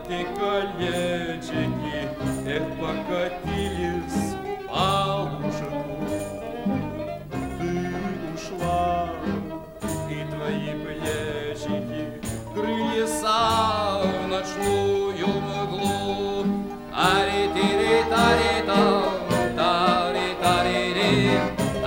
ты колечки, эх, покатились по лужику. Ты ушла, и твои плечики крылья в ночную мглу. Ари-тири-тари-там, тари-тари-ри,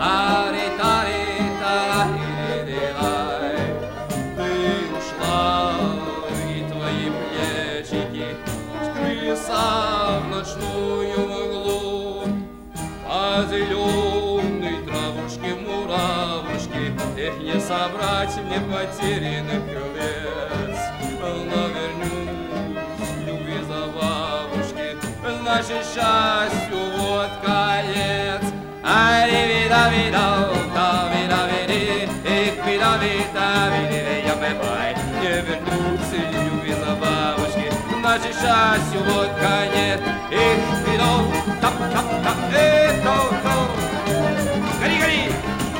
тари-тари-тари-ри-ри-рай. Ты ушла, и твои плечики крылья в ночную мглу. По зеленой травушке муравушки, эх, не собрать мне потерянных колец. Но вернусь, любви за бабушки, значит, счастью вот конец. Ари-вида-вида, та-вида-види, эх, вида-вида-види, я бай-бай. Не вернусь, любви за бабушки, значит, счастью вот конец. Эх, вида, тап-тап-тап, эх, то-то. Гори-гори!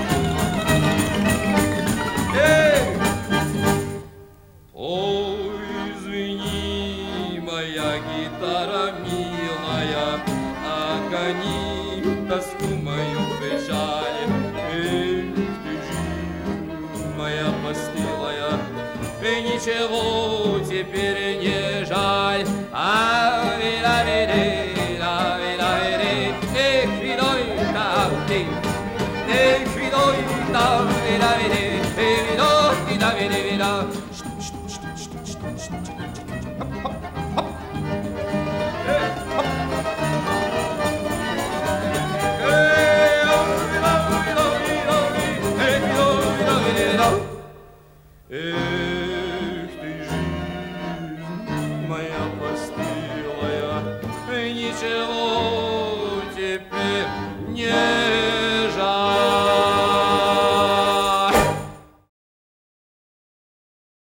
Ой, извини, моя гитара милая, огони тоску мою печаль. Эх, ты жизнь моя постылая, и ничего теперь не жаль. А-ви-ла-ви-ри, ла-ви-ла-ви-ри, эх, видой-та-ти, эх, видой-та-ви-ла-ви-ри, видой-та-ви-ри-вида. Эх, ты жизнь моя постылая, ничего теперь не